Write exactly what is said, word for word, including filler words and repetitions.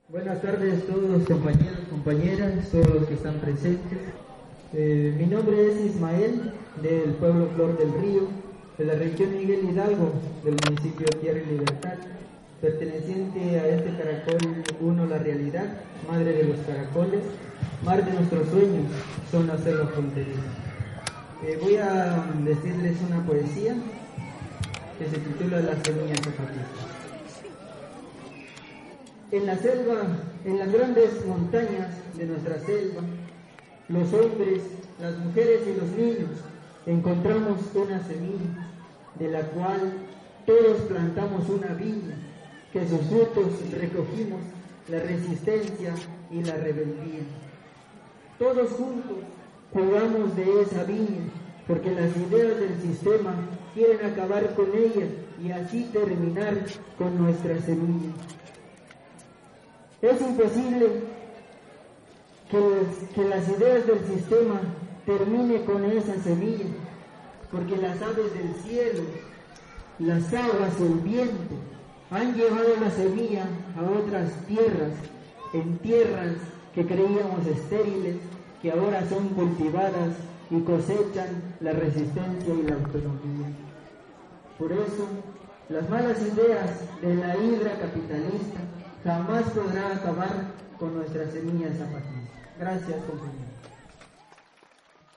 Buenas tardes a todos los compañeros, compañeras, todos los que están presentes. Eh, mi nombre es Ismael, del pueblo Flor del Río, de la región Miguel Hidalgo, del municipio Tierra y Libertad, perteneciente a este caracol uno, la realidad, madre de los caracoles, mar de nuestros sueños, zona selva fronteriza. Eh, voy a decirles una poesía que se titula Las semillas zapatistas. En la selva, en las grandes montañas de nuestra selva, los hombres, las mujeres y los niños encontramos una semilla de la cual todos plantamos una viña, que sus frutos recogimos la resistencia y la rebeldía. Todos juntos jugamos de esa viña, porque las ideas del sistema quieren acabar con ella y así terminar con nuestra semilla. Es imposible que, que las ideas del sistema terminen con esa semilla, porque las aves del cielo, las aguas, el viento, han llevado la semilla a otras tierras, en tierras que creíamos estériles, que ahora son cultivadas y cosechan la resistencia y la autonomía. Por eso, las malas ideas de la hidra capitalista jamás podrá acabar con nuestras semillas zapatistas. Gracias, compañeros.